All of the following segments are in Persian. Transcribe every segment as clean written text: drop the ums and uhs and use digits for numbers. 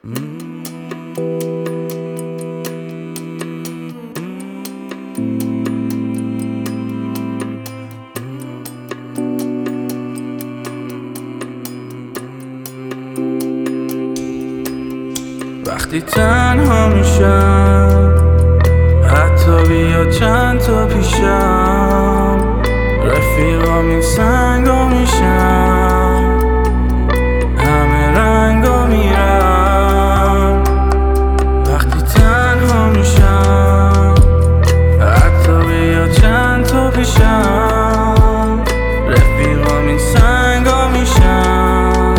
وقتی تنها میشم، حتی بیا چند تا پیشم، رفیقام این سنگا میشم، همه رنگا میرم. وقتی تنها میشم، حتی بیا چند تا پیشم، رفیقام این سنگا میشم،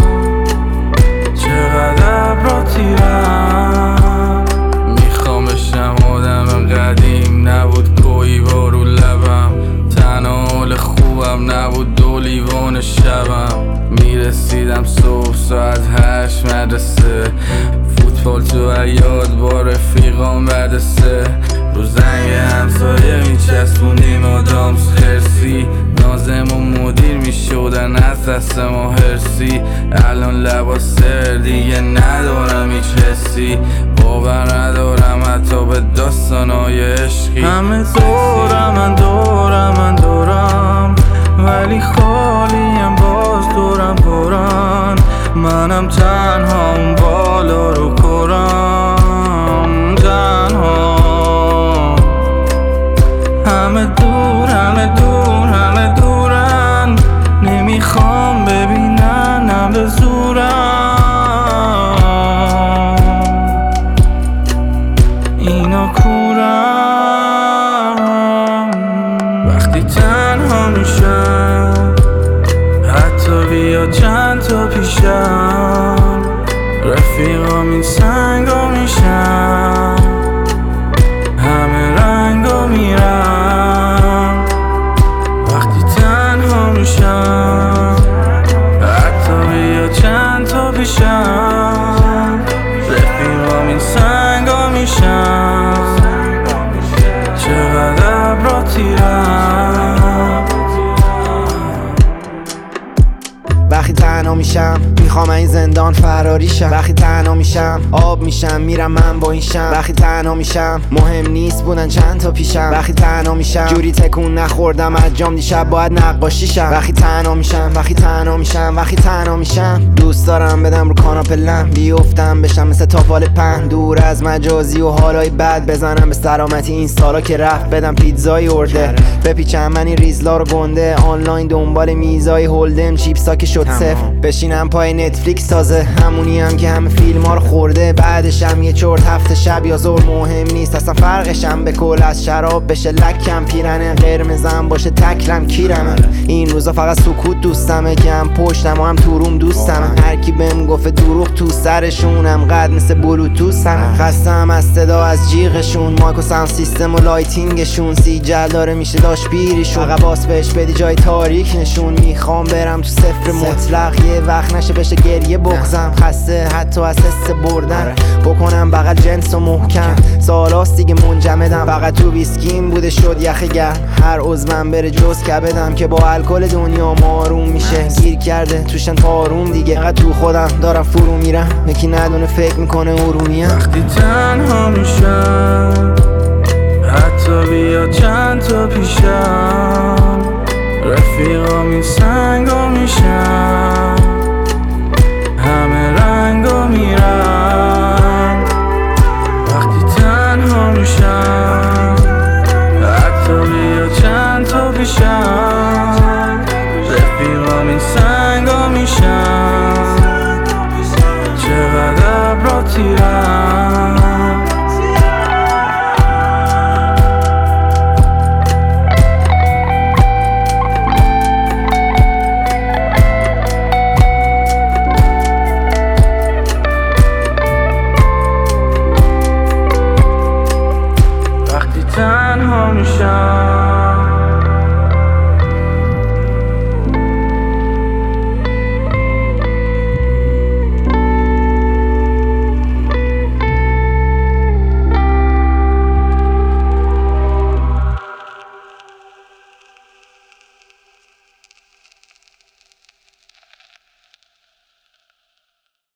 چقدر ابرا تیرم. میخوام بشم آدم قدیم، نبود کوی رو لبم، تنها حال خوبم نبود دو لیوان شبم. میرسیدم صبح ساعت 8 مدرسه، فوتبال تو عیاد با رفیقام بعد 3. رو زنگ همسایه میچسبوندیم آدامس خرسی، نازم و مدیر میشدن از دست ما هرسی. الان لباس دیگه ندارم هیچ حسی، باور ندارم حتی به داستانای عشقی. همه دورم من دورم، ولی خالیم باز دورم پرن. منم تنها اون بالا رو کرم، تنها. همه دورن، نمیخوام ببیننم به زورم، اینا کورم. وقتی تنها میشم، حتی بیا چند تا پیشم، رفیقام این سنگا میشم، همه رنگا میرم. وقتی تنها میشم، حتی بیا چند تا پیشم، رفیقام این سنگا میشم، چقدر ابرا تیرم. وقتی تنها میشم میخوام این زندان فراری شم. وقتی تنها میشم آب میشم میرم من با این شم. وقتی تنها میشم مهم نیست بودن چند تا پیشم. وقتی تنها میشم جوری تکون نخوردم از جام دیشب باید نقاشی شم. وقتی تنها میشم دوست دارم بدم رو کاناپه لم، بیفتم بشم مثل تاپال پهن، دور از مجازی و حالای بد، بزنم به سلامتی این سالا که رفت، بدم پیتزای ارده، بپیچم من این ریزلا رو گنده، آنلاین دنبال میزای هولدم، چیپسا که شد صفر، بشینم پای نتفلیکس تازه، همونی هم که همه فیلم ها رو خورده، بعدشم یه چرت هفته شب یا ظهر مهم نیست اصلا فرقشم به کل از شراب بشه لکم، پیرنه قرمزم باشه تکلم کیرم. این روزا فقط سکوت دوستمه که هم پشتم و هم تو روم دوستمه، هر کی بهم گفت دروغ تو سرشونم قد مثل بلوتوثم، خستم از صدا از جیغشون، مایک و ساوند سیستم و لایتینگشون، سی جل داره میشه داشت پیریشون، فقط باس بهش بدی جای تاریک نشون. میخوام برم تو صفر مطلق، یه وقت نشه بشه گریه بغزم، خسته حتی از حس بردن، بکنم بغل جنس و محکم، سالاست دیگه منجمدم، فقط تو ویسکیم بوده شد یخ گرم، هر عضوم بره جز کبدم که با الکل دنیا آروم میشه، گیر کرده توشن پاروم دیگه، فقط تو خودم دارم فرو میرم، یکی ندونه فکر میکنه ارومیم. وقتی تنها میشم، حتی بیا چند تا پیشم، رفیقام این